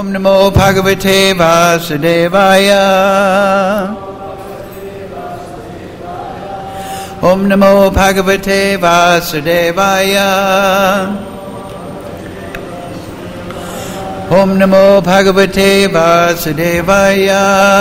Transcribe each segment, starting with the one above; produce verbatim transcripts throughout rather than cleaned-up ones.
Om Namo Bhagavate Vasudevaya. Om Namo Bhagavate Vasudevaya. Om Namo Bhagavate Vasudevaya.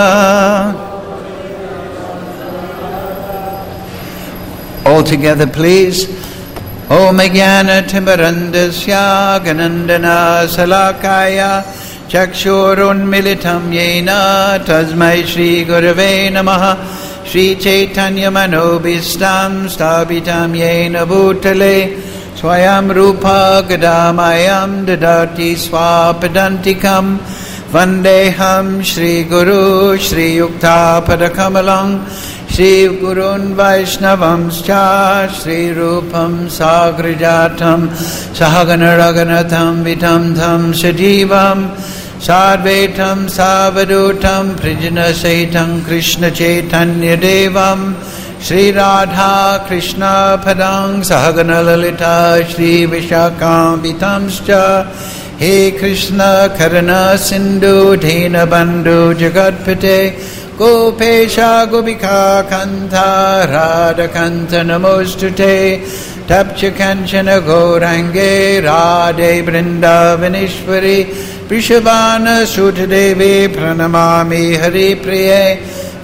All together, please. Om Jnana Timirandasya Ganandana Salakaya Chakshurun Militam Yena Tasmai Shri Gurave Namaha Shri Chaitanya Manobhistam Stabitam Yena Bhutale Swayam Rupa Gadamayam Dadati Swapadantikam Vandeham Shri Guru Shri Yukta Padakamalang Shri Gurun Vaishnavamscha Shri Rupam Sagrajatam Sahagana Raganatam Vitam Tham Sajivam Sadvetam Savadutam Prijana Saitam Krishna Chaitanya Devam Shri Radha Krishna Padang Sahagana Lalita Shri Vishakam Vitamscha He Krishna Karana Sindhu Dina Bandhu Jagatpate Gopesha Gopika Kanta Radha Kanta Namostute Tapcha Kanchana Gaurange Radhe Vrindavaneshwari Prishabhana Sutadevi Pranamami Hari Priye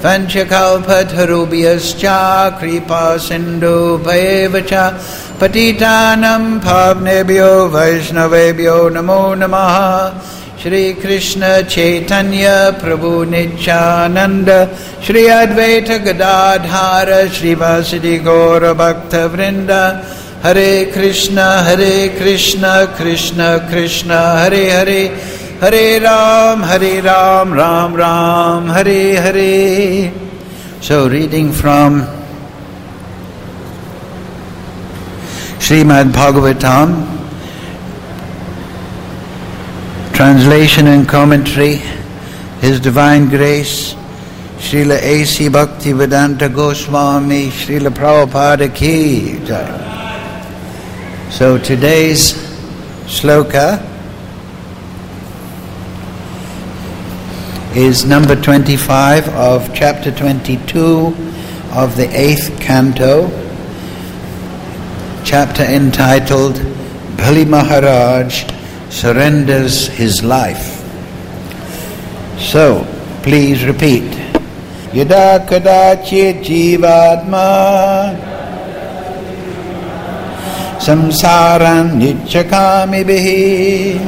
Vanchakalpatarubhyascha Kripa Sindhu Bhayevacha Patitanam Pavnebhyo Vaishnavebhyo Namo Namaha Shri Krishna Chaitanya Prabhu Nityananda Shri Advaita Gadadhara Shri Vasudi Gaura Bhakta Vrinda Hare Krishna Hare Krishna Krishna Krishna Hare Hare Hare Ram Hare Ram Ram Ram Hare Hare. So reading from Srimad Bhagavatam, translation and commentary, His Divine Grace, Srila A C Bhaktivedanta Goswami, Srila Prabhupada Ki Jai. So today's sloka is number twenty-five of chapter twenty-two of the eighth canto, chapter entitled Bali Maharaj surrenders his life. So, please repeat. Yada kadachit jivatma samsaran nichakami bihi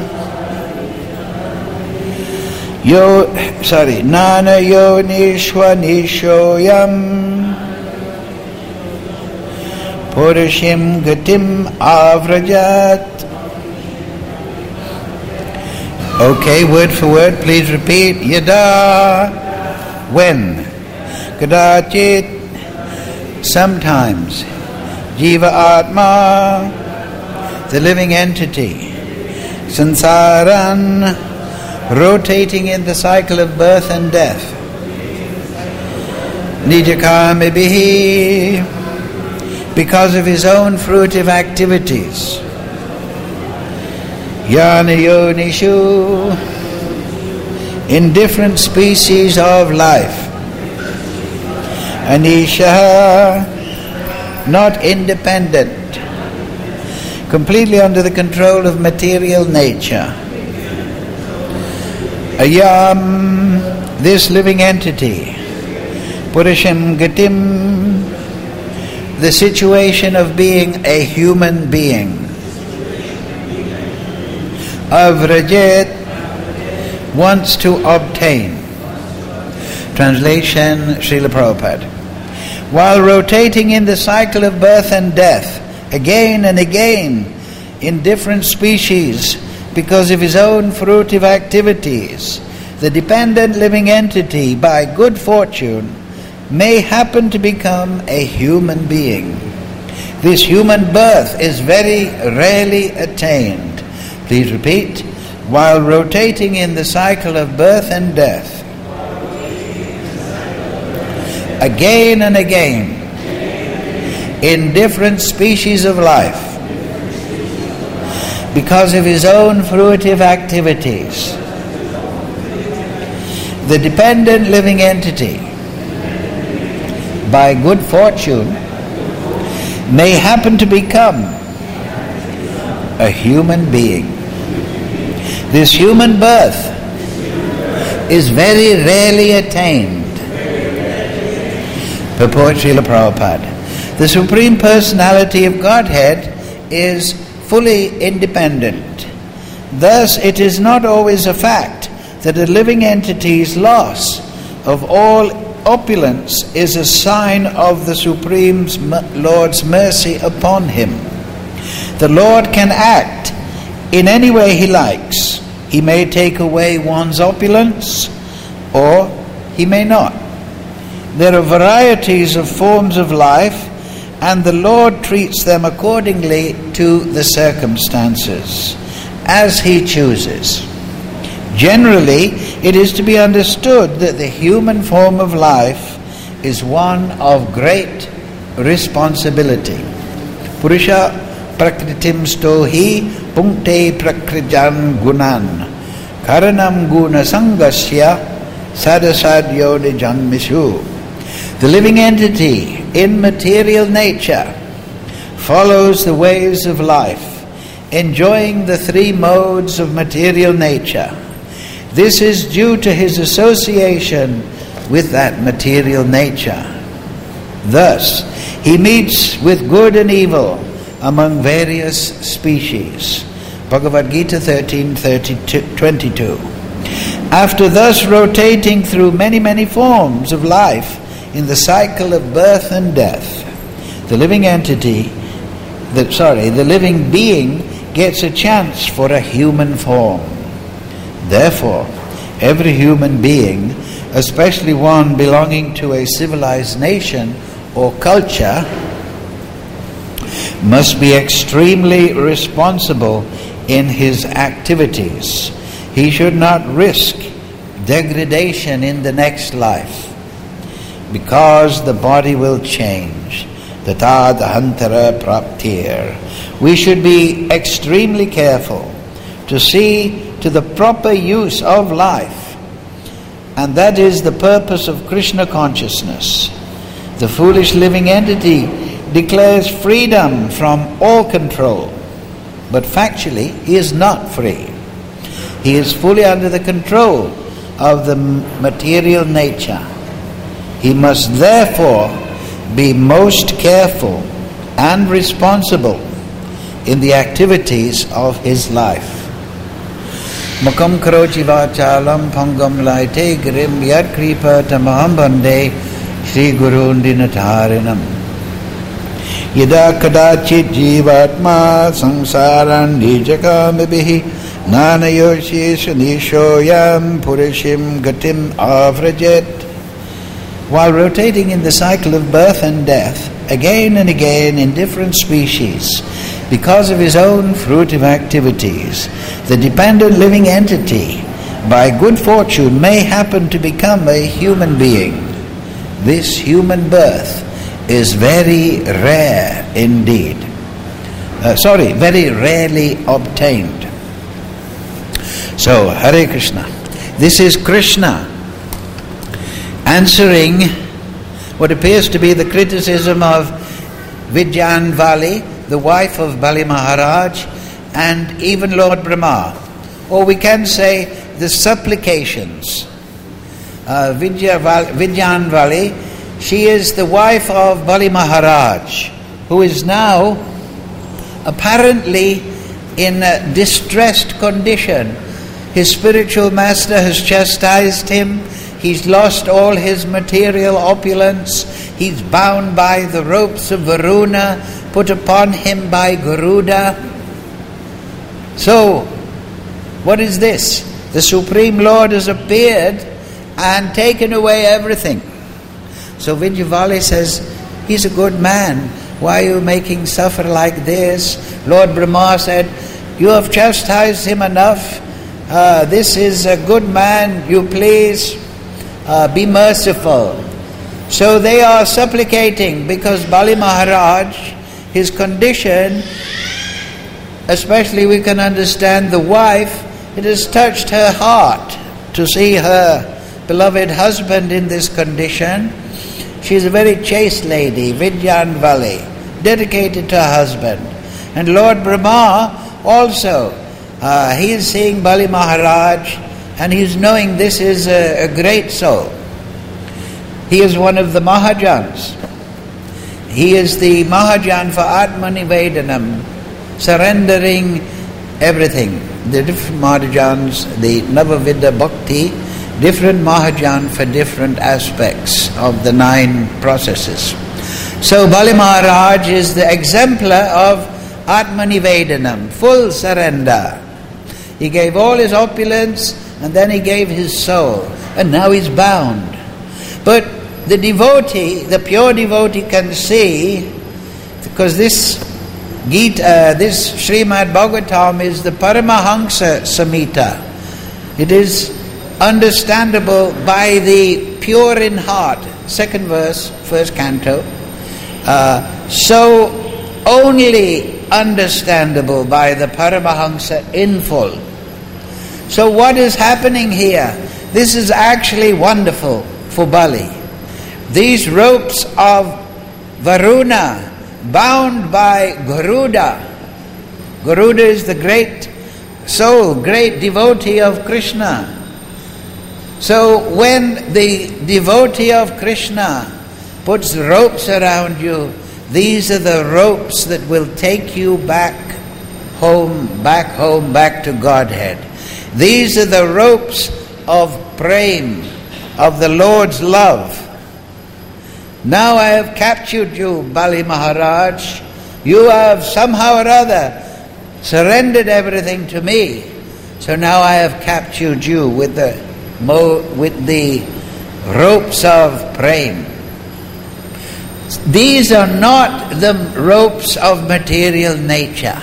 yo sorry nana yo nishwa nishoyam purushim gatim avrajat. Okay, word for word, please repeat. Yada, when. Kadachit, sometimes. Jiva Atma, the living entity. Sansaran, rotating in the cycle of birth and death. Nijakamibihi, because of his own fruitive activities. Yana Yonishu, in different species of life. Anisha, not independent, completely under the control of material nature. Ayam, this living entity. Purusham Gatim, the situation of being a human being. Avrajet, wants to obtain. Translation, Srila Prabhupada. While rotating in the cycle of birth and death, again and again, in different species, because of his own fruitive activities, the dependent living entity, by good fortune, may happen to become a human being. This human birth is very rarely attained. Please repeat. While rotating in the cycle of birth and death, again and again, in different species of life, because of his own fruitive activities, the dependent living entity, by good fortune, may happen to become a human being. This human birth is very rarely attained. Purport Srila Prabhupada. The Supreme Personality of Godhead is fully independent. Thus, it is not always a fact that a living entity's loss of all opulence is a sign of the Supreme Lord's mercy upon him. The Lord can act in any way he likes. He may take away one's opulence, or he may not. There are varieties of forms of life, and the Lord treats them accordingly to the circumstances, as he chooses. Generally, it is to be understood that the human form of life is one of great responsibility. Purusha prakritim stohi punkte prakrijan gunan karanam guna sangasya sadasadyo nijanmishu. The living entity in material nature follows the ways of life, enjoying the three modes of material nature. This is due to his association with that material nature. Thus, he meets with good and evil among various species. Bhagavad Gita thirteen twenty-two. After thus rotating through many, many forms of life in the cycle of birth and death, the living entity, the, sorry, the living being gets a chance for a human form. Therefore, every human being, especially one belonging to a civilized nation or culture, must be extremely responsible in his activities. He should not risk degradation in the next life, because the body will change. Tata dahantara praptir. We should be extremely careful to see to the proper use of life, and that is the purpose of Krishna consciousness. The foolish living entity declares freedom from all control, but factually he is not free. He is fully under the control of the material nature. He must therefore be most careful and responsible in the activities of his life. Mukam karochi vachalam pangam laite grim yad kripa tamaham bande Shri Gurun dinatarinam. Yada kadachit jivatma samsaran nijakamibihi nana yoshish nishoyam purishim gatim avrajet. While rotating in the cycle of birth and death, again and again in different species, because of his own fruitive activities, the dependent living entity, by good fortune, may happen to become a human being. This human birth is very rare indeed. Uh, sorry, very rarely obtained. So, Hare Krishna. This is Krishna answering what appears to be the criticism of Vidyanvali, the wife of Bali Maharaj, and even Lord Brahma. Or we can say the supplications. Uh, Vidyanvali, she is the wife of Bali Maharaj, who is now apparently in a distressed condition. His spiritual master has chastised him. He's lost all his material opulence. He's bound by the ropes of Varuna, put upon him by Garuda. So, what is this? The Supreme Lord has appeared and taken away everything. So Vidyanvali says, he's a good man. Why are you making suffer like this? Lord Brahma said, you have chastised him enough. Uh, this is a good man. You please Uh, be merciful. So they are supplicating, because Bali Maharaj, his condition, especially we can understand the wife, it has touched her heart to see her beloved husband in this condition. She's a very chaste lady, Vidyanvali, dedicated to her husband. And Lord Brahma also, uh, he is seeing Bali Maharaj, and he's knowing this is a, a great soul. He is one of the Mahajans. He is the Mahajan for Atmanivedanam, surrendering everything. The different Mahajans, the Navavidya Bhakti, different Mahajan for different aspects of the nine processes. So Bali Maharaj is the exemplar of Atmanivedanam, full surrender. He gave all his opulence and then he gave his soul, and now he's bound. But the devotee, the pure devotee can see, because this Gita, this Srimad Bhagavatam is the Paramahamsa Samhita. It is understandable by the pure in heart, second verse, first canto. Uh, so only understandable by the Paramahamsa in full. So what is happening here? This is actually wonderful for Bali. These ropes of Varuna, bound by Garuda. Garuda is the great soul, great devotee of Krishna. So when the devotee of Krishna puts ropes around you, these are the ropes that will take you back home, back home, back to Godhead. These are the ropes of prema, of the Lord's love. Now I have captured you, Bali Maharaj. You have somehow or other surrendered everything to me. So now I have captured you with the with the ropes of prema. These are not the ropes of material nature.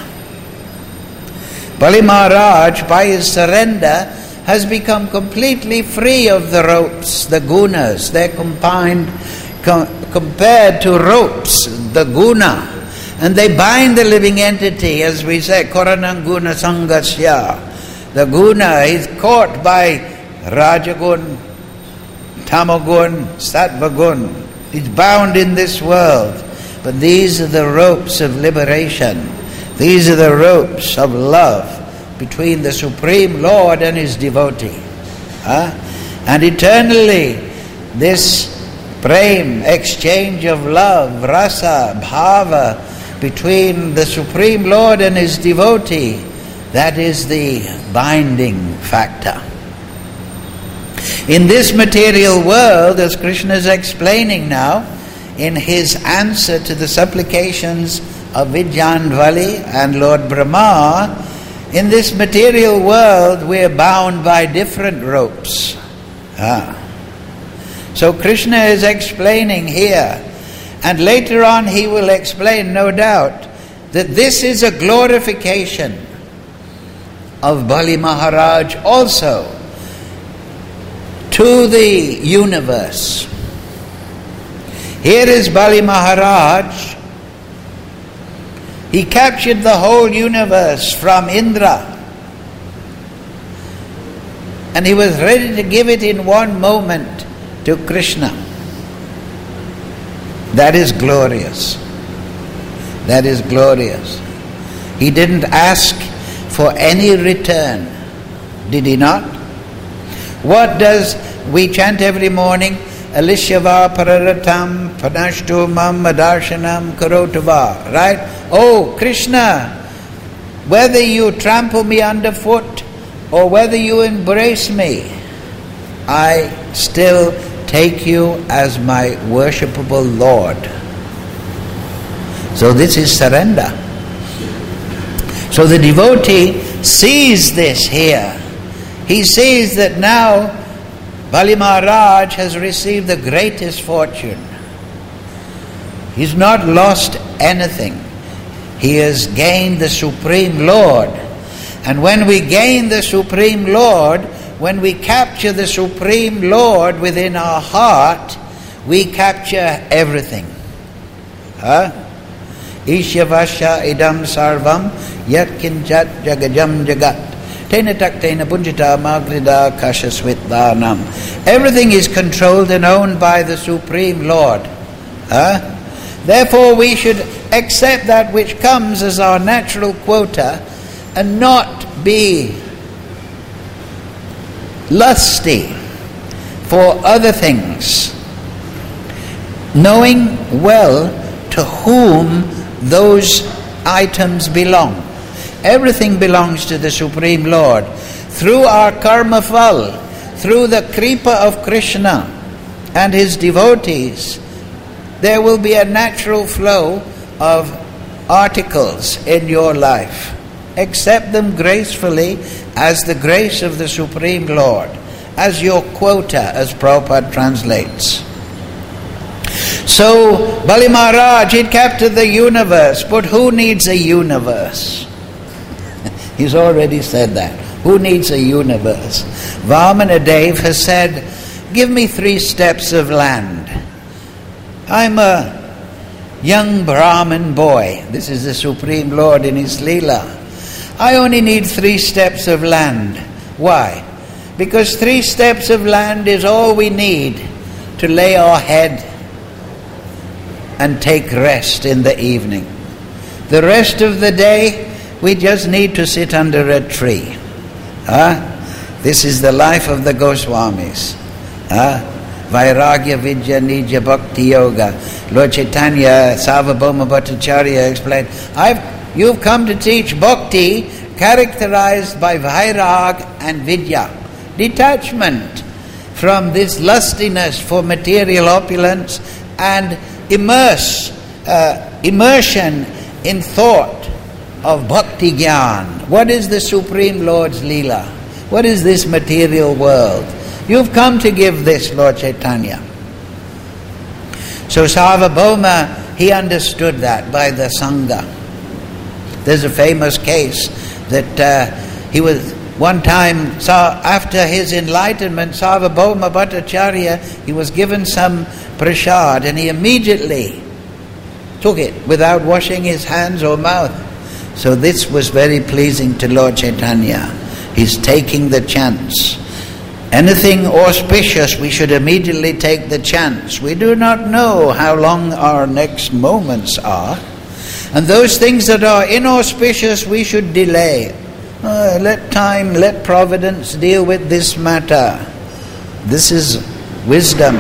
Bali Maharaj, by his surrender, has become completely free of the ropes, the gunas. They're combined, com- compared to ropes, the guna. And they bind the living entity, as we say, Koranam guna sangasya. The guna is caught by Rajagun, Tamagun, Sattvagun. It's bound in this world. But these are the ropes of liberation. These are the ropes of love between the Supreme Lord and His devotee. Huh? And eternally, this prema, exchange of love, rasa, bhava, between the Supreme Lord and His devotee, that is the binding factor. In this material world, as Krishna is explaining now, in his answer to the supplications of Vidyanvali and Lord Brahma, in this material world we are bound by different ropes. Ah. So Krishna is explaining here, and later on he will explain, no doubt, that this is a glorification of Bali Maharaj also to the universe. Here is Bali Maharaj. He captured the whole universe from Indra, and he was ready to give it in one moment to Krishna. That is glorious. That is glorious. He didn't ask for any return, did he not? What does we chant every morning? Alishava pararatam panashtu mam adarshanam karotava. Right? Oh Krishna, whether you trample me underfoot or whether you embrace me, I still take you as my worshipable Lord. So this is surrender. So the devotee sees this here. He sees that now Bali Maharaj has received the greatest fortune. He's not lost anything. He has gained the Supreme Lord. And when we gain the Supreme Lord, when we capture the Supreme Lord within our heart, we capture everything. Huh? Ishyavasya idam sarvam yat kinchat jagajam jagat. Tena taktena bunjita magrida kashasvitvanam. Everything is controlled and owned by the Supreme Lord. Huh? Therefore we should accept that which comes as our natural quota and not be lusty for other things, knowing well to whom those items belong. Everything belongs to the Supreme Lord. Through our karma phala, through the kripa of Krishna and his devotees, there will be a natural flow of articles in your life. Accept them gracefully as the grace of the Supreme Lord, as your quota, as Prabhupada translates. So, Bali Maharaj, he'd captured the universe, but who needs a universe? He's already said that. Who needs a universe? Vamana Dev has said, give me three steps of land. I'm a young Brahmin boy. This is the Supreme Lord in his Leela. I only need three steps of land. Why? Because three steps of land is all we need to lay our head and take rest in the evening. The rest of the day, we just need to sit under a tree. Huh? This is the life of the Goswamis. Huh? Vairagya Vidya Nija Bhakti Yoga. Lord Chaitanya, Sarvabhauma Bhattacharya explained, I've, you've come to teach bhakti characterized by vairag and vidya. Detachment from this lustiness for material opulence and immerse, uh, immersion in thought of bhakti gyan. What is the Supreme Lord's Leela? What is this material world? You've come to give this, Lord Chaitanya. So Sarvabhauma, he understood that by the Sangha. There's a famous case that uh, he was, one time, saw after his enlightenment, Sarvabhauma Bhattacharya, he was given some prasad and he immediately took it without washing his hands or mouth. So this was very pleasing to Lord Chaitanya. He's taking the chance. Anything auspicious, we should immediately take the chance. We do not know how long our next moments are. And those things that are inauspicious, we should delay. Uh, let time, let providence deal with this matter. This is wisdom.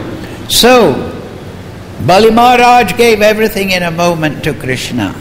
So, Bali Maharaj gave everything in a moment to Krishna.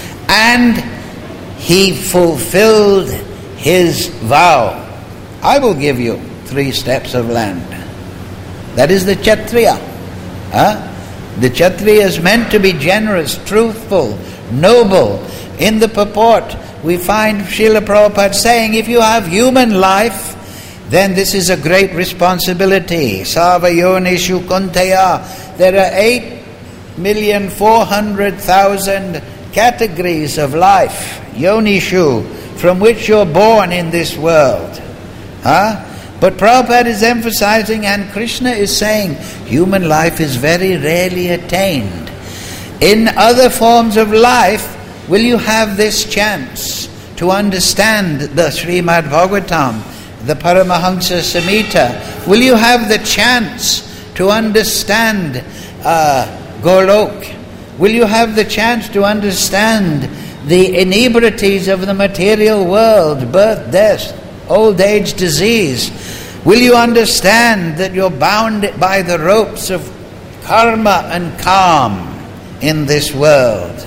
And he fulfilled his vow. I will give you three steps of land. That is the Kshatriya. Huh? The Kshatriya is meant to be generous, truthful, noble. In the purport, we find Srila Prabhupada saying, if you have human life, then this is a great responsibility. Sava yonishu kuntaya. There are eight million four hundred thousand categories of life, yonishu, from which you're born in this world. Huh? But Prabhupada is emphasizing, and Krishna is saying, human life is very rarely attained. In other forms of life, will you have this chance to understand the Srimad Bhagavatam, the Paramahansa Samhita? Will you have the chance to understand uh, Golok? Will you have the chance to understand the inebrities of the material world, birth, death, old age, disease? Will you understand that you're bound by the ropes of karma and calm in this world?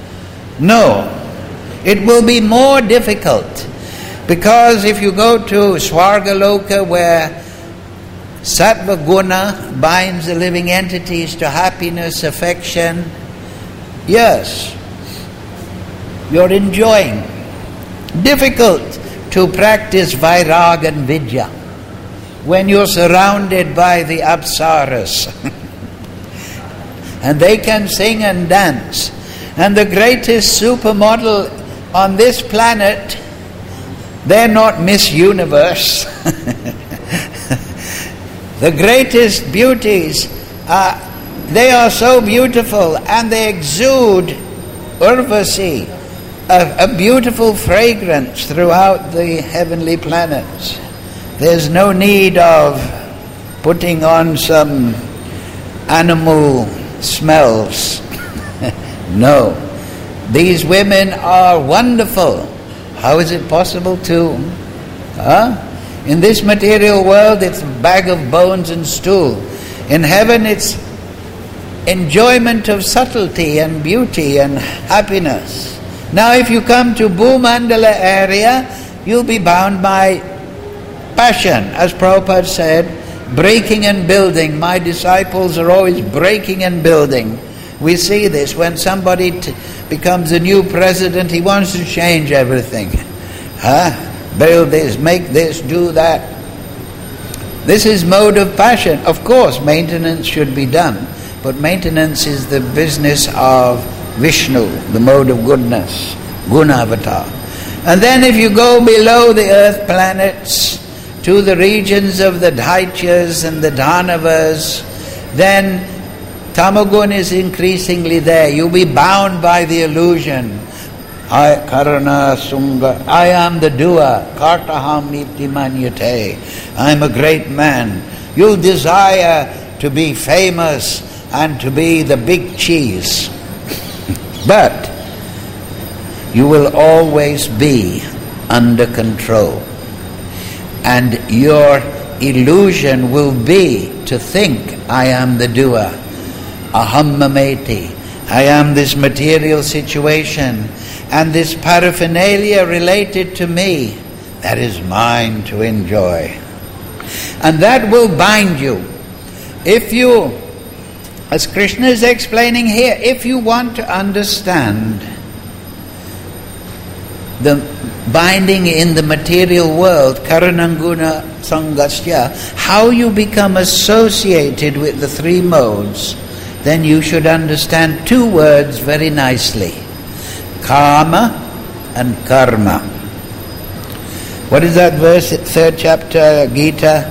No. It will be more difficult, because if you go to Swargaloka, where Sattva Guna binds the living entities to happiness, affection, yes, you're enjoying. Difficult to practice Vairag and Vidya when you're surrounded by the Apsaras. And they can sing and dance. And the greatest supermodel on this planet, they're not Miss Universe. The greatest beauties, uh, they are so beautiful and they exude Urvasi, a, a beautiful fragrance throughout the heavenly planets. There's no need of putting on some animal smells. No. These women are wonderful. How is it possible to? Huh? In this material world, it's a bag of bones and stool. In heaven, it's enjoyment of subtlety and beauty and happiness. Now, if you come to Bhumandala area, you'll be bound by passion. As Prabhupada said, breaking and building. My disciples are always breaking and building. We see this when somebody t- becomes a new president, he wants to change everything. Huh? Build this, make this, do that. This is mode of passion. Of course, maintenance should be done, but maintenance is the business of Vishnu, the mode of goodness, Gunavatar. And then if you go below the earth planets to the regions of the Daityas and the Dhanavas, then Tamagun is increasingly there. You'll be bound by the illusion. I Karana Sunga, I am the doer, Kartaham iti manyate. I am a great man. You'll desire to be famous and to be the big cheese. But you will always be under control. And your illusion will be to think, I am the doer. Aham mameti. I am this material situation and this paraphernalia related to me. That is mine to enjoy. And that will bind you. If you, as Krishna is explaining here, if you want to understand the binding in the material world, karananguna sangasya, how you become associated with the three modes, then you should understand two words very nicely. Kama and karma. What is that verse, third chapter, Gita?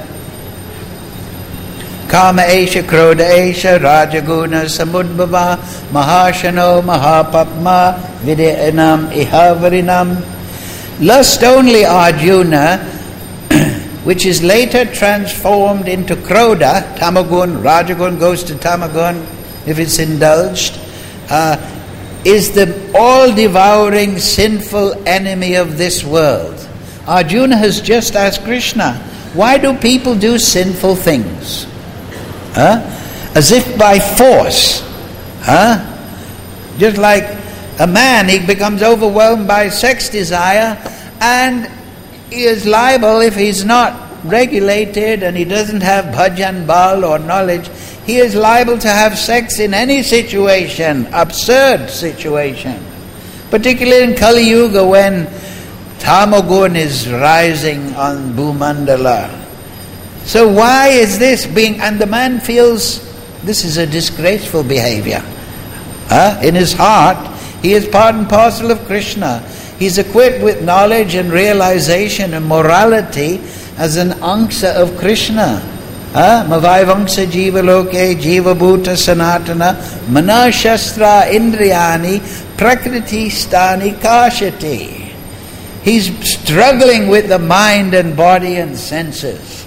Kama esha krodha esha rajaguna samudbhava mahashano mahapapma videyanam ihavarinam. Lust only, Arjuna, which is later transformed into krodha, tamagun, rajagun goes to tamagun if it's indulged, uh, is the all-devouring sinful enemy of this world. Arjuna has just asked Krishna, why do people do sinful things? Huh? As if by force. Huh? Just like a man, he becomes overwhelmed by sex desire, and he is liable, if he's not regulated and he doesn't have bhajan bal or knowledge, he is liable to have sex in any situation, absurd situation. Particularly in Kali Yuga, when Tamagun is rising on Bhumandala. So why is this being, and the man feels this is a disgraceful behavior. Huh? In his heart, he is part and parcel of Krishna. He's equipped with knowledge and realization and morality as an angsa of Krishna. Mavai vangsa jiva loke jiva bhuta sanatana mana shastra indriyani prakriti stani kashati. He's struggling with the mind and body and senses.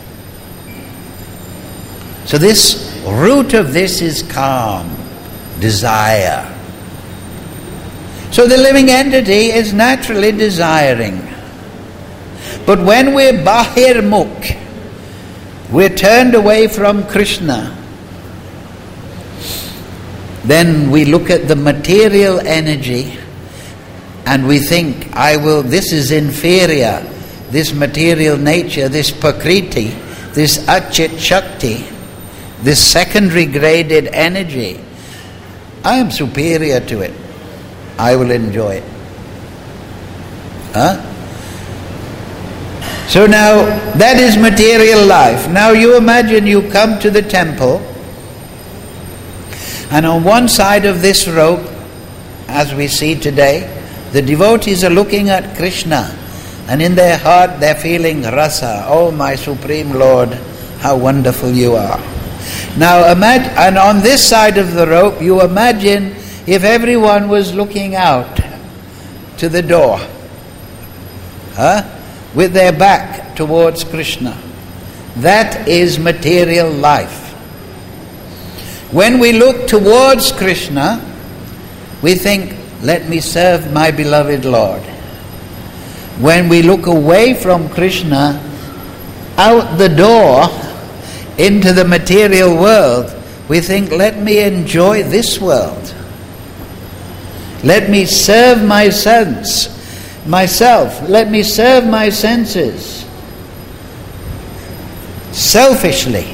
So this root of this is calm, desire. So the living entity is naturally desiring. But when we're bahirmukh, we're turned away from Krishna, then we look at the material energy and we think, I will, this is inferior, this material nature, this prakriti, this achit shakti, this secondary graded energy, I am superior to it. I will enjoy it. Huh? So now, that is material life. Now you imagine you come to the temple, and on one side of this rope, as we see today, the devotees are looking at Krishna, and in their heart they're feeling rasa. Oh, my Supreme Lord, how wonderful you are. Now imagine, and on this side of the rope, you imagine if everyone was looking out to the door, huh? with their back towards Krishna. That is material life. When we look towards Krishna, we think, let me serve my beloved Lord. When we look away from Krishna, out the door into the material world, we think, let me enjoy this world. Let me serve my sense, myself. Let me serve my senses. Selfishly.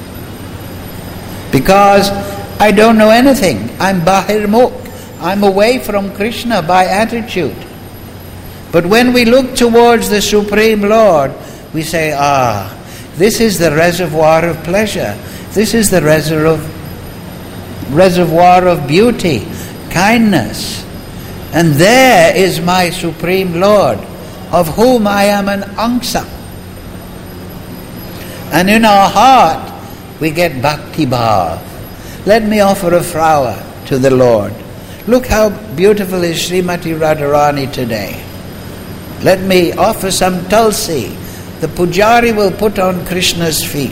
Because I don't know anything. I'm bahirmukh. I'm away from Krishna by attitude. But when we look towards the Supreme Lord, we say, ah, this is the reservoir of pleasure. This is the reservoir reservoir of beauty, kindness. And there is my Supreme Lord, of whom I am an angsa. And in our heart, we get bhakti bhav. Let me offer a flower to the Lord. Look how beautiful is Srimati Radharani today. Let me offer some tulsi. The pujari will put on Krishna's feet.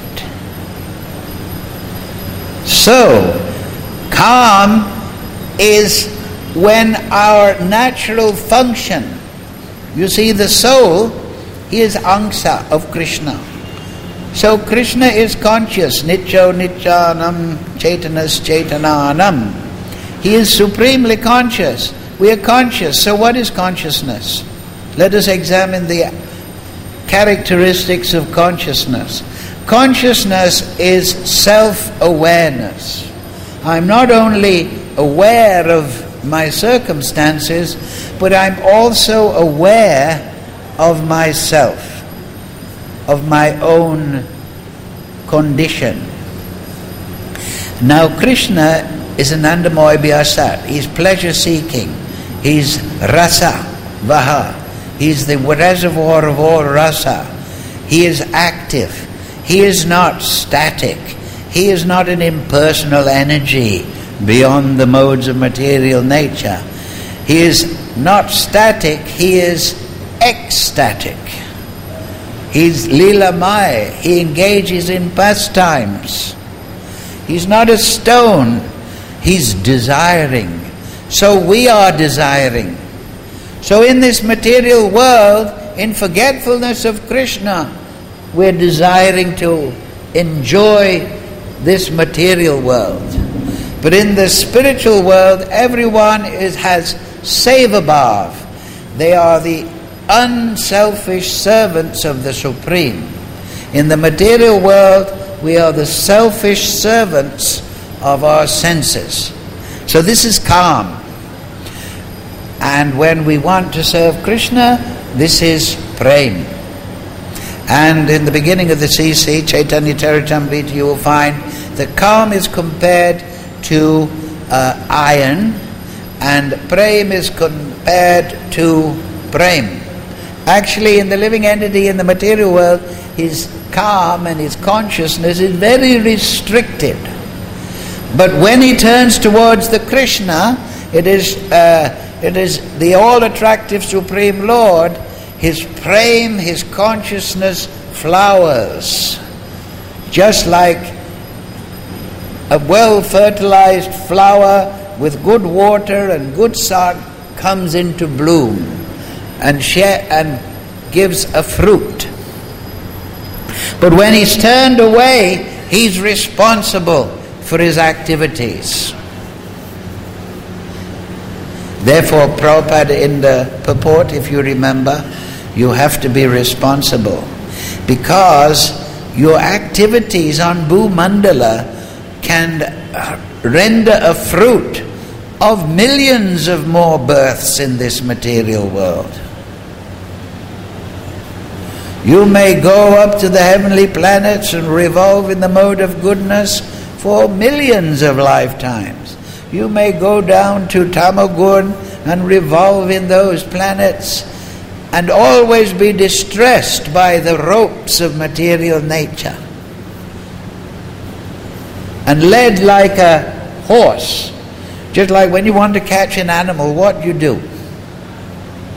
So, calm is when our natural function, you see the soul, he is angsa of Krishna. So Krishna is conscious, nityo nityanam chaitanas chaitananam. He is supremely conscious. We are conscious. So what is consciousness? Let us examine the characteristics of consciousness. Consciousness is self-awareness. I'm not only aware of my circumstances, but I'm also aware of myself, of my own condition. Now Krishna is an Andamoy Vyasat. He's pleasure-seeking. He's rasa, vaha. He's the reservoir of all rasa. He is active. He is not static. He is not an impersonal energy beyond the modes of material nature. He is not static. He is ecstatic. He's Leelamaya. He engages in pastimes. He's not a stone. He's desiring. So we are desiring. So in this material world, in forgetfulness of Krishna, we're desiring to enjoy this material world. But in the spiritual world, everyone is, has seva-bhav. They are the unselfish servants of the Supreme. In the material world, we are the selfish servants of our senses. So this is calm. And when we want to serve Krishna, this is prem. And in the beginning of the C C, Chaitanya Charitamrita, you will find that calm is compared to uh, iron, and prem is compared to prem. Actually, in the living entity in the material world, his calm and his consciousness is very restricted. But when he turns towards the Krishna, it is uh, it is the all-attractive Supreme Lord. His prem, his consciousness flowers, just like a well-fertilized flower with good water and good sun comes into bloom and share and gives a fruit. But when he's turned away, he's responsible for his activities. Therefore, Prabhupada in the purport, if you remember, you have to be responsible, because your activities on Bhumandala can render a fruit of millions of more births in this material world. You may go up to the heavenly planets and revolve in the mode of goodness for millions of lifetimes. You may go down to Tamagun and revolve in those planets and always be distressed by the ropes of material nature and led like a horse. Just like when you want to catch an animal, what you do?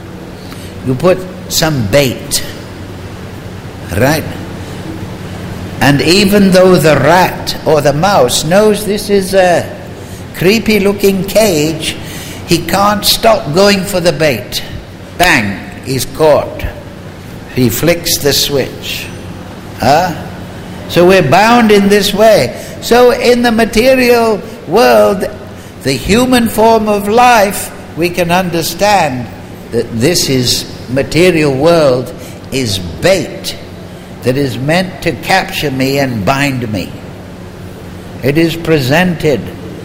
you put some bait, right? And even though the rat or the mouse knows this is a creepy looking cage, he can't stop going for the bait. Bang, he's caught. He flicks the switch. Huh? So we're bound in this way. So in the material world, the human form of life, we can understand that this is material world is bait that is meant to capture me and bind me. It is presented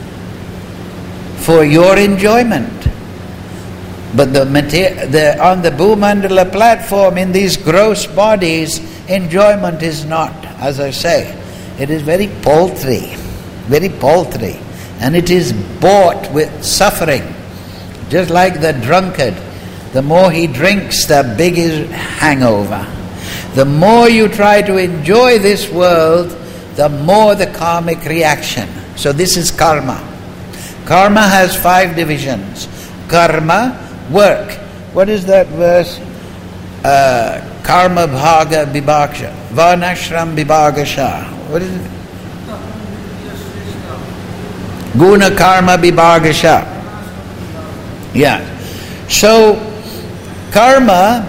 for your enjoyment. But the, mater- the on the Bhumandala platform, in these gross bodies, enjoyment is not, as I say, it is very paltry, very paltry, and it is bought with suffering. Just like the drunkard, the more he drinks, the bigger his hangover. The more you try to enjoy this world, the more the karmic reaction. So this is karma. Karma has five divisions. Karma, work. What is that verse? Uh, karma bhaga vibhaksha. Varnashram vibhagasha. What is it? Guna karma vibhagasha. Yeah. So, karma,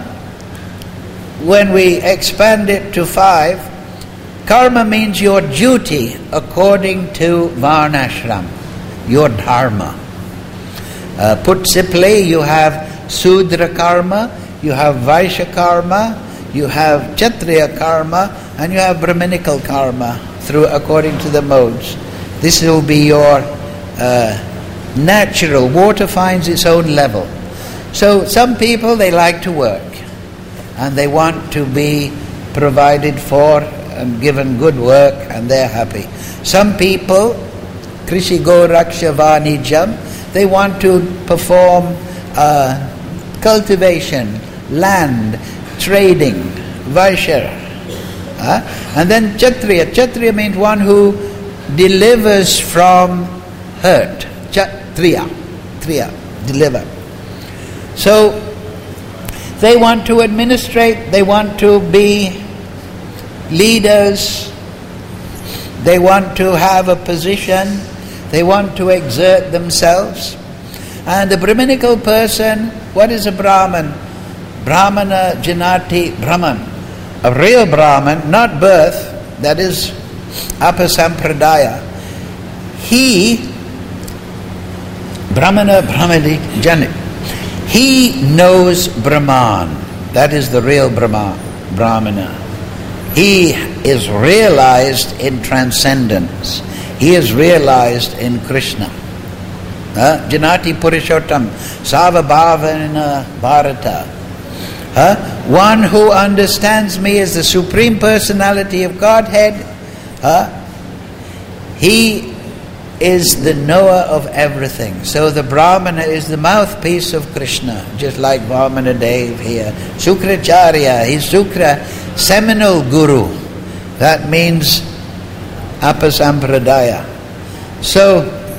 when we expand it to five, karma means your duty according to Varnashram, your dharma. Uh, put simply, you have Sudra karma, you have Vaishya karma, you have Kshatriya karma, and you have Brahminical karma, through according to the modes. This will be your uh, natural. Water finds its own level. So some people, they like to work, and they want to be provided for and given good work, and they're happy. Some people, Krishi Go Raksha Vanijam, they want to perform uh, cultivation, land, trading, Vaishya. Uh, and then Kshatriya. Kshatriya means one who delivers from hurt. Kshatriya. Triya. Deliver. So, they want to administrate, they want to be leaders, they want to have a position, they want to exert themselves. And the Brahminical person, what is a Brahman? Brahmana Janati Brahman. A real Brahman, not birth, that is Apasampradaya. He, Brahmana Brahmani Janit, he knows Brahman. That is the real Brahma, Brahmana. He is realized in transcendence. He is realized in Krishna. Uh, Janati Purushottam, Savabhavana Bharata. Uh, one who understands me as the Supreme Personality of Godhead, uh, he is the knower of everything. So the Brahmana is the mouthpiece of Krishna, just like Vamana Dev here. Sukracharya, he's Sukra, seminal guru. That means Apasampradaya. So,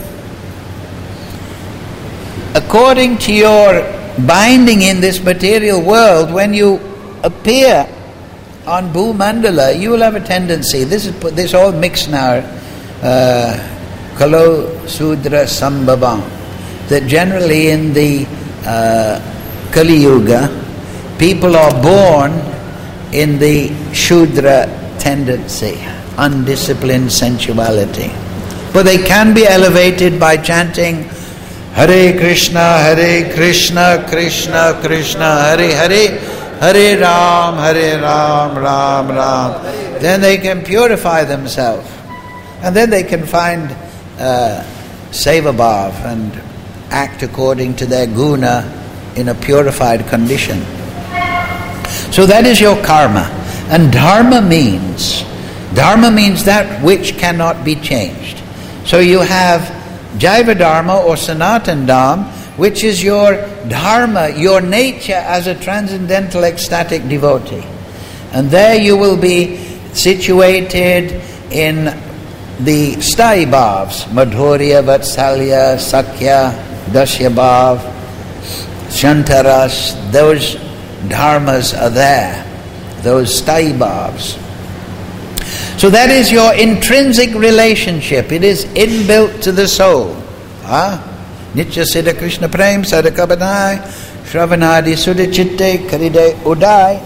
according to your binding in this material world, when you appear on Bhumandala, you will have a tendency, this is this all mixed now, uh, Kalo Sudra Sambhavam, that generally in the uh, Kali Yuga, people are born in the Shudra tendency, undisciplined sensuality. But they can be elevated by chanting Hare Krishna, Hare Krishna, Krishna Krishna, Hare Hare, Hare Ram, Hare Ram, Ram Ram. Then they can purify themselves. And then they can find uh, Sevabhav and act according to their guna in a purified condition. So that is your karma. And dharma means, dharma means that which cannot be changed. So you have Jaiva Dharma or Sanatan Dharma, which is your dharma, your nature as a transcendental ecstatic devotee. And there you will be situated in the Sthai Bhavs, Madhurya, Vatsalya, Sakya, Dasya Bhav, Shantaras, those dharmas are there, those sthayi bhavs. So that is your intrinsic relationship. It is inbuilt to the soul. Ah, Nitya Siddha Krishna Prem Sadakabanai Shravanadi Sudha Chitte Karide Udai.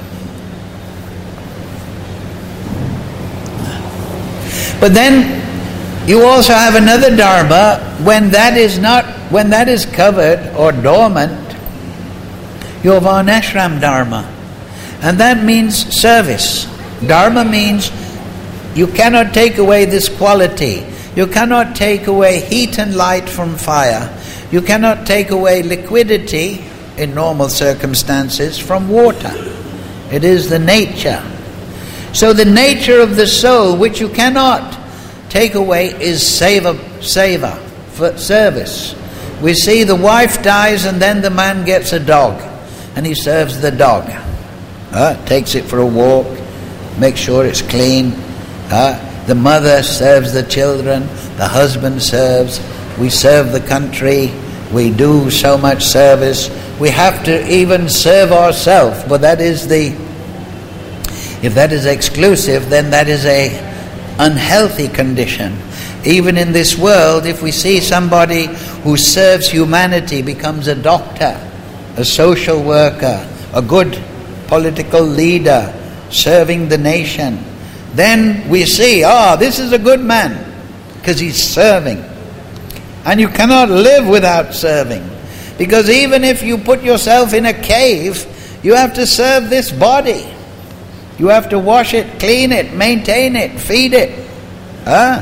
But then you also have another dharma. When that is not, when that is covered or dormant, you have varnashram dharma, and that means service. Dharma means you cannot take away this quality. You cannot take away heat and light from fire. You cannot take away liquidity in normal circumstances from water. It is the nature. So the nature of the soul, which you cannot take away, is seva, seva, for service. We see the wife dies and then the man gets a dog and he serves the dog. Uh, takes it for a walk, makes sure it's clean. Uh, the mother serves the children, the husband serves, we serve the country, we do so much service. We have to even serve ourselves, but that is the, if that is exclusive, then that is a unhealthy condition. Even in this world, if we see somebody who serves humanity, becomes a doctor, a social worker, a good political leader, serving the nation, then we see, ah, oh, this is a good man, because he's serving. And you cannot live without serving, because even if you put yourself in a cave, you have to serve this body. You have to wash it, clean it, maintain it, feed it. Huh?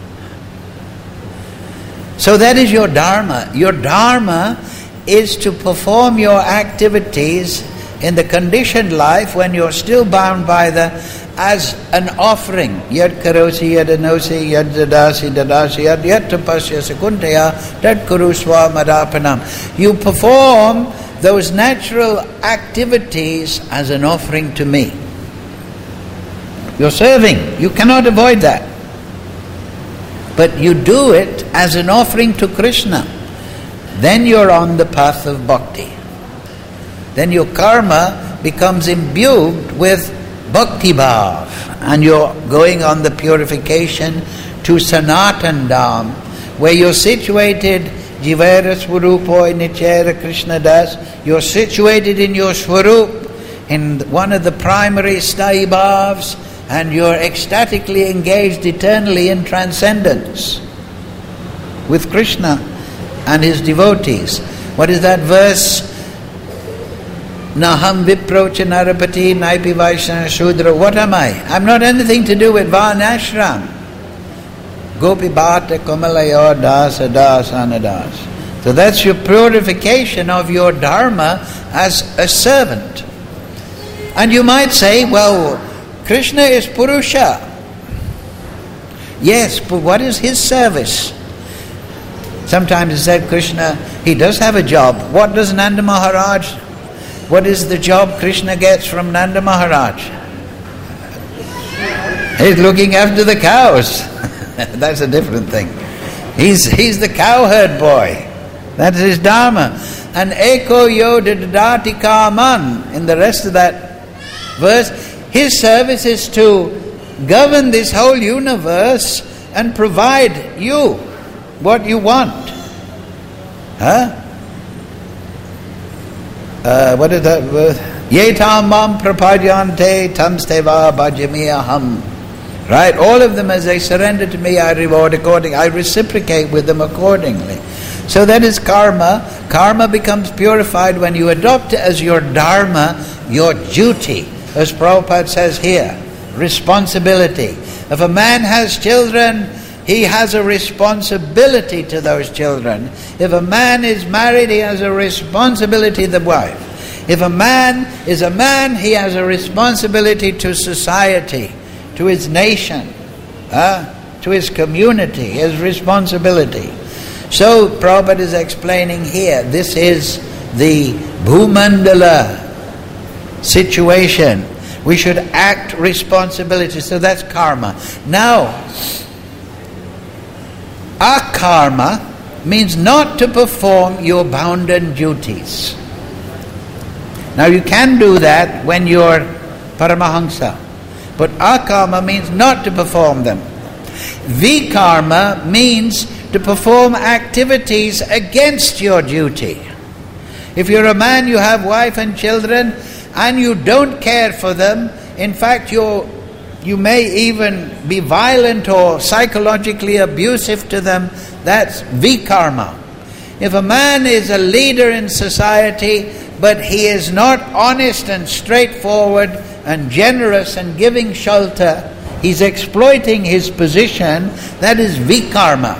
So that is your dharma. Your dharma is to perform your activities in the conditioned life when you're still bound by the, as an offering. Yad karosi yad anosi yad dadasi dadasi yad yad tapasya sakuntaya tad kuruswa madapanam. You perform those natural activities as an offering to me. You're serving. You cannot avoid that. But you do it as an offering to Krishna. Then you're on the path of bhakti. Then your karma becomes imbued with bhakti bhav, and you're going on the purification to Sanatan Dham, where you're situated, Jivera Swarupo Nichera Krishna Das, you're situated in your Swarup, in one of the primary sthayi bhavs, and you're ecstatically engaged eternally in transcendence with Krishna and his devotees. What is that verse? Naham viprocha narapati naipi vaishnava shudra. What am I? I'm not anything to do with varnashram. Gopi bhata komalayo dasa dasana das. So that's your purification of your dharma as a servant. And you might say, well, Krishna is Purusha. Yes, but what is his service? Sometimes it said Krishna, he does have a job. What does Nanda Maharaj, what is the job Krishna gets from Nanda Maharaj? He's looking after the cows. That's a different thing. He's he's the cowherd boy. That's his dharma. And eko yo dadati kaman, in the rest of that verse, his service is to govern this whole universe and provide you what you want. Huh? Uh, what is that verse? Yetam mam prapadyante tam steva bhajamiyaham. Right? All of them, as they surrender to me, I reward accordingly. I reciprocate with them accordingly. So that is karma. Karma becomes purified when you adopt it as your dharma, your duty. As Prabhupada says here, responsibility. If a man has children, he has a responsibility to those children. If a man is married, he has a responsibility to the wife. If a man is a man, he has a responsibility to society, to his nation, uh, to his community, his responsibility. So Prabhupada is explaining here, this is the Bhumandala situation. We should act responsibility. So that's karma. Now, akarma means not to perform your bounden duties. Now you can do that when you're Paramahamsa. But akarma means not to perform them. Vikarma means to perform activities against your duty. If you're a man, you have wife and children, and you don't care for them, in fact you you may even be violent or psychologically abusive to them, that's vikarma. If a man is a leader in society, but he is not honest and straightforward and generous and giving shelter, he's exploiting his position, that is vikarma.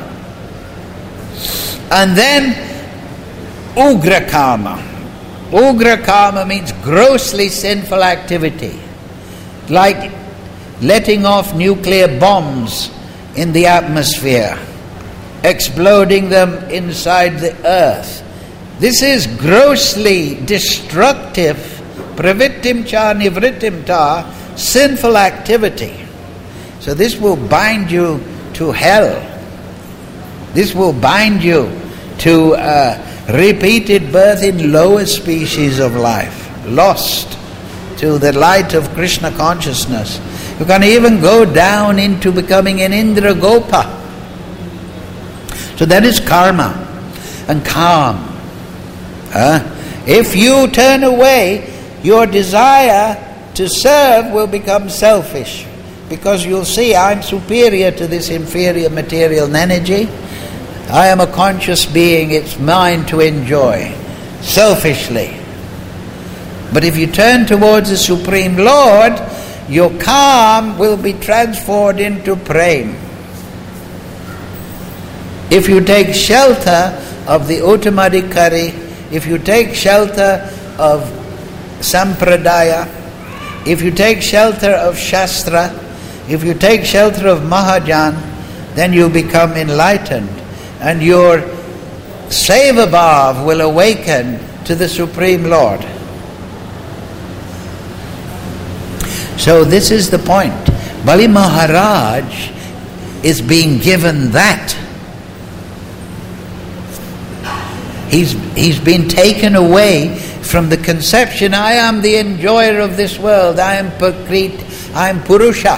And then ugra karma. Ugra karma means grossly sinful activity, like letting off nuclear bombs in the atmosphere, exploding them inside the earth. This is grossly destructive, pravittim cha nivrittim ta, sinful activity. So this will bind you to hell. This will bind you to uh, repeated birth in lower species of life, lost to the light of Krishna consciousness. You can even go down into becoming an Indra Gopa. So that is karma and calm. Uh, if you turn away, your desire to serve will become selfish, because you'll see, I'm superior to this inferior material energy. I am a conscious being, it's mine to enjoy, selfishly. But if you turn towards the Supreme Lord, your calm will be transformed into prema. If you take shelter of the Uttamadhikari, if you take shelter of Sampradaya, if you take shelter of Shastra, if you take shelter of Mahajan, then you become enlightened, and your Seva Bhav will awaken to the Supreme Lord. So this is the point. Bali Maharaj is being given that. He's, he's been taken away from the conception, I am the enjoyer of this world, I am Prakrit, I am Purusha.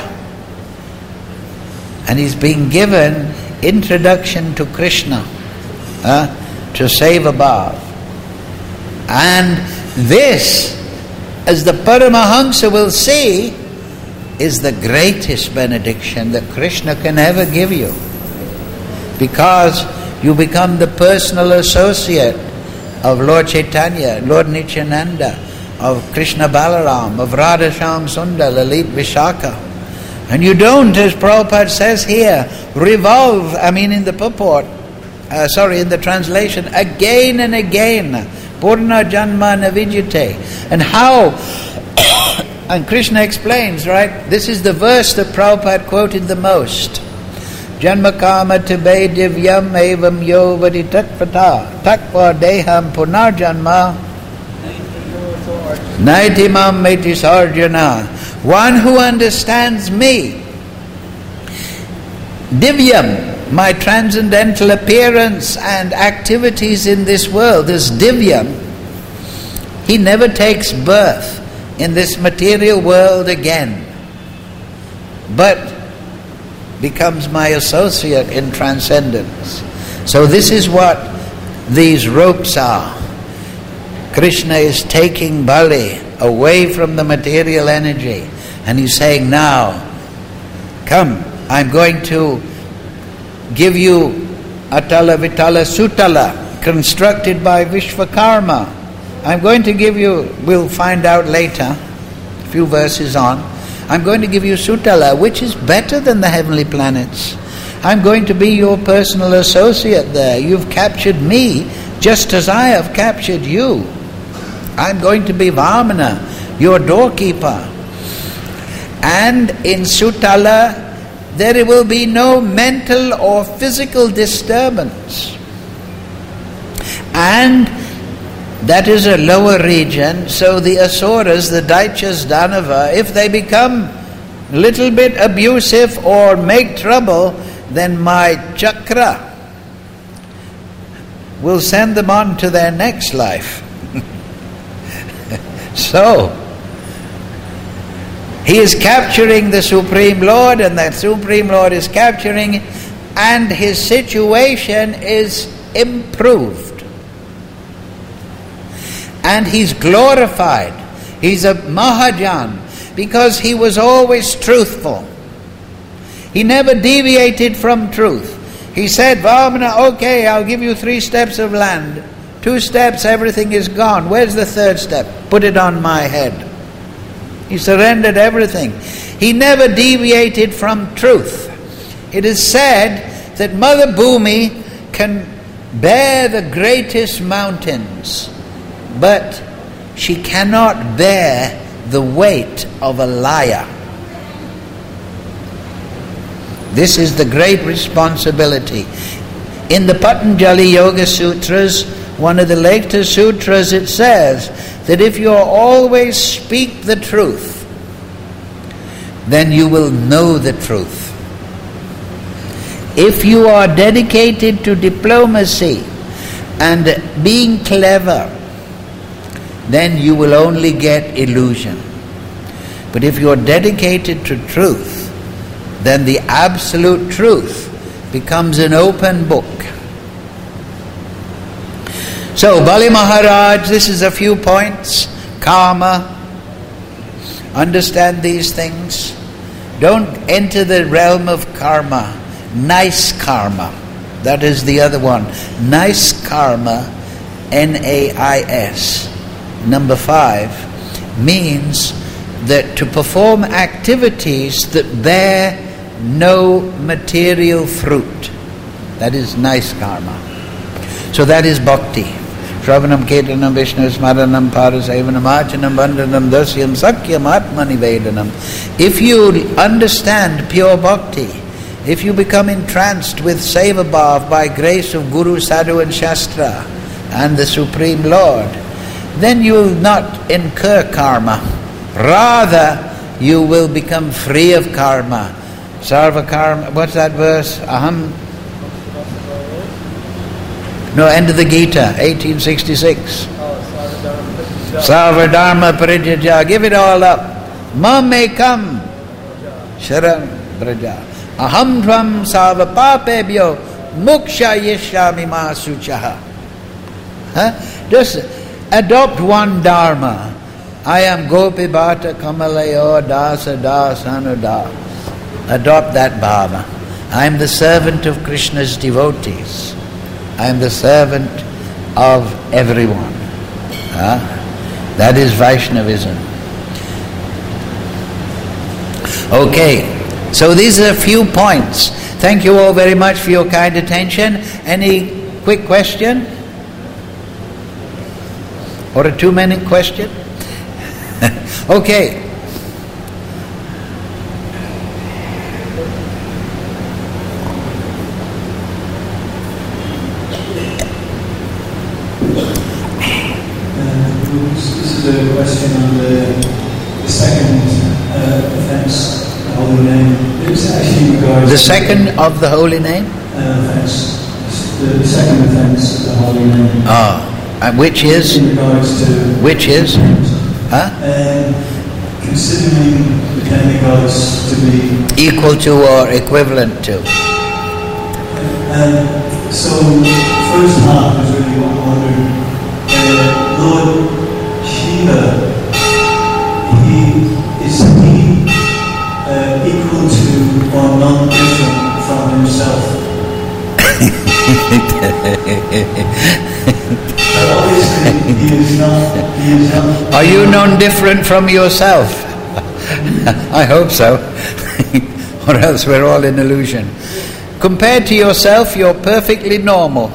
And he's been given introduction to Krishna, uh, to Seva Bhav. And this, as the Paramahamsa will see, is the greatest benediction that Krishna can ever give you. Because you become the personal associate of Lord Chaitanya, Lord Nityananda, of Krishna Balaram, of Radha Shyam Sundar, Lalit Vishaka. And you don't, as Prabhupada says here, revolve, I mean in the purport, uh, sorry, in the translation, again and again, Purna Janma Navijite. And how, and Krishna explains, right, this is the verse that Prabhupada quoted the most. Janma kama tibe divyam evam yo varitatpata takva deham punarjanma naitimam meti sarjana. One who understands me, divyam, my transcendental appearance and activities in this world, this divyam, he never takes birth in this material world again, but becomes my associate in transcendence. So this is what these ropes are. Krishna is taking Bali away from the material energy, and he's saying, now, come, I'm going to give you Atala Vitala Sutala, constructed by Vishvakarma. I'm going to give you, we'll find out later, a few verses on, I'm going to give you Sutala, which is better than the heavenly planets. I'm going to be your personal associate there. You've captured me just as I have captured you. I'm going to be Vamana, your doorkeeper. And in Sutala, there will be no mental or physical disturbance. And that is a lower region, so the Asuras, the Daityas, Danava, if they become a little bit abusive or make trouble, then my chakra will send them on to their next life. So, he is capturing the Supreme Lord, and the Supreme Lord is capturing, and his situation is improved. And he's glorified. He's a Mahajan because he was always truthful. He never deviated from truth. He said, Vamana, okay, I'll give you three steps of land. Two steps, everything is gone. Where's the third step? Put it on my head. He surrendered everything. He never deviated from truth. It is said that Mother Bhumi can bear the greatest mountains, but she cannot bear the weight of a liar. This is the great responsibility. In the Patanjali Yoga Sutras, one of the later sutras, it says that if you always speak the truth, then you will know the truth. If you are dedicated to diplomacy and being clever, then you will only get illusion. But if you are dedicated to truth, then the absolute truth becomes an open book. So, Bali Maharaj, this is a few points. Karma. Understand these things. Don't enter the realm of karma. Nice karma. That is the other one. Nice karma, N A I S. Number five, means that to perform activities that bear no material fruit. That is nice karma. So that is bhakti. Shravanam Ketanam Vishnu Smaranam Parasevanam Achanam Bandhanam Dasyam Sakyam Atmani Vedanam. If you understand pure bhakti, if you become entranced with Seva Bhav by grace of Guru, Sadhu and Shastra and the Supreme Lord, then you will not incur karma. Rather, you will become free of karma. Sarva karma, what's that verse? Aham. No, end of the Gita, eighteen sixty-six. Sarva dharma parijaja, give it all up. Mam ekam sharan braja. Aham tvam sarva papebhyo muksha yeshyami ma suchaha. Huh? Just adopt one dharma. I am Gopi Bhata Kamalayo Dasa Dasanuda. Adopt that bhava. I am the servant of Krishna's devotees. I am the servant of everyone. Huh? That is Vaishnavism. Okay, so these are a few points. Thank you all very much for your kind attention. Any quick question? Or a two-minute question? Okay. This is a question on the, the second uh, offence, the holy name. It was actually regards the second of the holy name? Uh, offence. The second offence of the holy name. Ah, and which is? In regards to which is? Huh? Um, considering the demigods to be equal to or equivalent to. And so, the first half is really what I wondered. Uh, Lord Shiva, he is he uh, equal to or non-different from himself? But obviously, he is not. He is not. Are you non-different from yourself? I hope so, or else we're all in illusion. Compared to yourself, you're perfectly normal.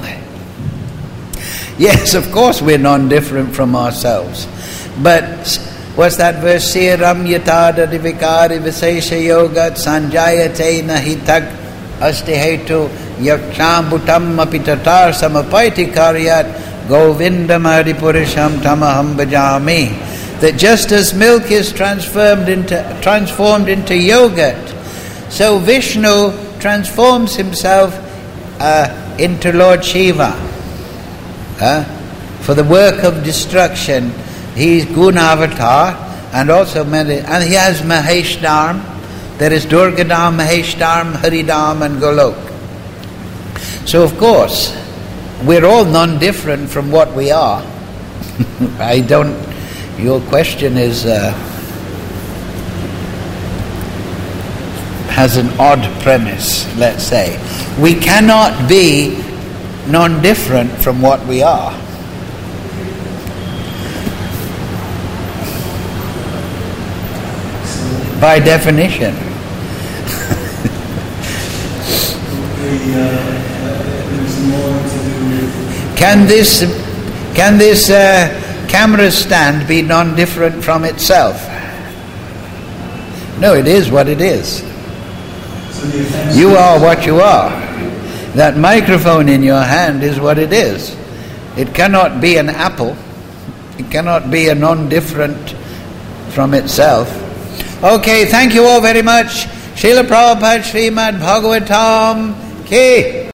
Yes, of course we're non-different from ourselves. But what's that verse? Siram yatada divikari visesha yogat sanjayate nahitak astihetu yakshambutam apitatar samapaiti karyat govindam adipurisham tamaham bhajami. That just as milk is transformed into transformed into yogurt, so Vishnu transforms himself uh, into Lord Shiva uh, for the work of destruction, He's Gunavatar, and also many, and he has Maheshdharm. There is Durgadam, Maheshdharm, Haridam and Golok. So of course, we're all non-different from what we are. I don't, your question is, uh, has an odd premise, let's say. We cannot be non-different from what we are. By definition. Can this can this uh, camera stand be non-different from itself? No, it is what it is. You are what you are. That microphone in your hand is what it is. It cannot be an apple. It cannot be a non-different from itself. Okay, thank you all very much. Srila Prabhupada Srimad Bhagavatam Ki.